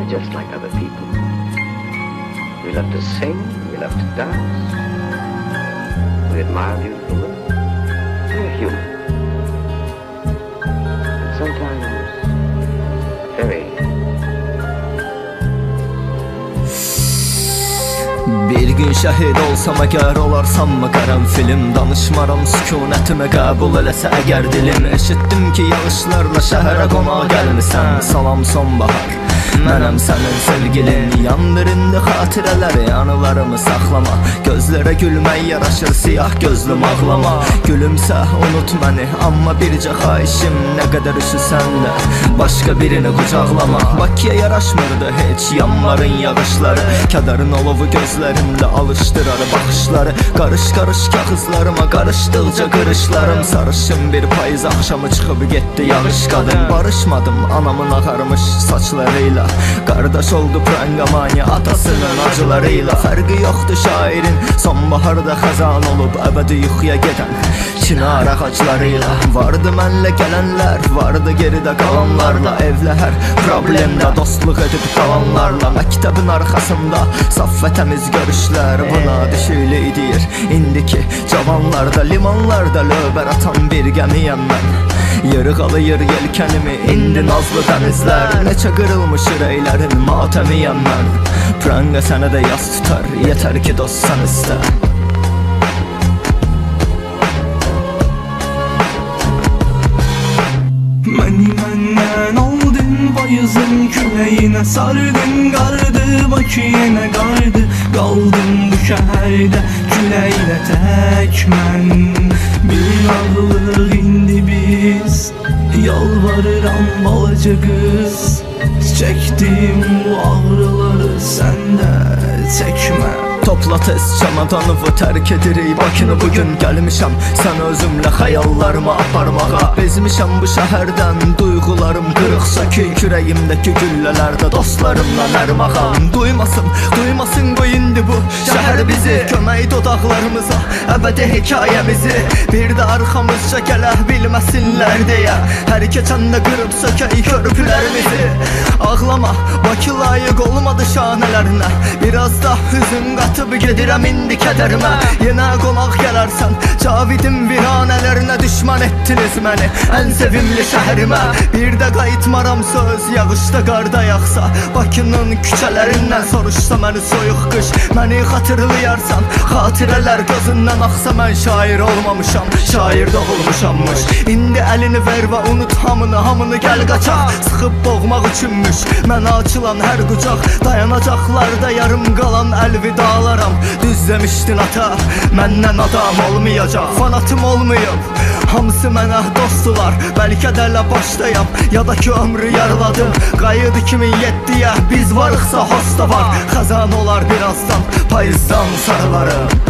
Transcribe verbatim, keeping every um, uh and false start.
just like other people. We love to sing, we love to dance, we admire beautiful women. We're human. And sometimes very. Bir gün şəhid olsam əgər olarsam mı qərənfilim, danışmaram sükunətimi qəbul eləsə əgər dilim. Eşitdim ki yağışlarla şəhərə qonaq gəlmisən, salam sonbahar, mənəm sənin sevgilin. Yandır indi xatirələri, anılarımı saxlama, gözlərə gülmək yaraşır, siyah gözlüm ağlama. Gülümsə unut məni, amma bircə xahişim, nə qədər üşüsən də başqa birini qucaqlama. Bakıya yaraşmırdı heç yanların yağışları, kədərin olovu gözlərimdə alışdırar baxışları. Qarış-qarış kağızlarıma qarışdıqca qırışlarım, sarışın bir payız axşamı çıxıb getdi yağış qadın. Barışmadım anamın ağarmış saçlarıyla, qardaş oldu Prangamani atasının acılarıyla. Fərqi yoxdur şairin sonbaharda xəzan olub əbədi yuxuya gedən çınar ağaclarıyla. Vardı mənlə gələnlər, vardı geridə qalanlarla, evlə hər problemdə dostluq edib qalanlarla. Məktəbin arxasında saf və təmiz görüşlər buna düşülü deyir indiki cavanlarda. Limanlarda lövbər atan bir gəmiyəm mən, yırğalayır yelkənimi indi nazlı dənizlər. Neçə qırılmış ürəklərin matəmiyəm mən, Pranga sənə də yas tutar, yetər ki dostsan istə. Məni məndən aldın, bayızın küləyinə sardın, qardı Bakı yenə qardı, qaldım bu şəhərdə küləklə tək mən. Bir ağlıq indi biz, yalvarıram balaca qız, çəkdim bu ağrıları sən də çəkmə. Topla tez çamadanımı tərk edirik Bakını bugün gəlmişəm sən özümlə xəyallarımı aparmağa. Bezmişəm bu şəhərdən duyğularım qırıqsa ki, kürəyimdəki güllələrdə dostlarımla nərmağam. Duymasın, duymasın qoy indi bu şəhər bizi, kömək dodaqlarımıza əbədi hekayəmizi. Bir də arxamızca gələ bilməsinlər deyə, hər keçəndə qırıb sökək körpülərimizi. Ağlama, Bakı layiq olmadı şanələrinə, biraz da hüzün qatıb gedirəm indi kədərimə. Yenə qonaq gələrsən Cavidin viranələrinə, düşman etdiniz məni ən sevimli şəhərimə. Bir də qayıtmaram söz yağışda qarda yaxsa, Bakının küçələrindən soruşsa məni soyuq qış. Məni xatırlayarsan, xatirələr gözündən axsa, mən şair olmamışam, şair doğulmuşammış. İndi əlini ver və unut hamını, hamını gəl qaçaq, sıxıb boğmaq üçünmüş mənə açılan hər qucaq. Dayanacaqlarda yarım qalan əlvidalaram, düz demişdin ata, məndən adam olmayacaq. Fanatım olmayıb, hamısı mənə dostdular, bəlkə də elə başdayam, ya da ki ömrü yarladım. Qayıd iki min yeddiyə biz varıqsa hosta var, xəzan olar birazdan payızdan sarılarım.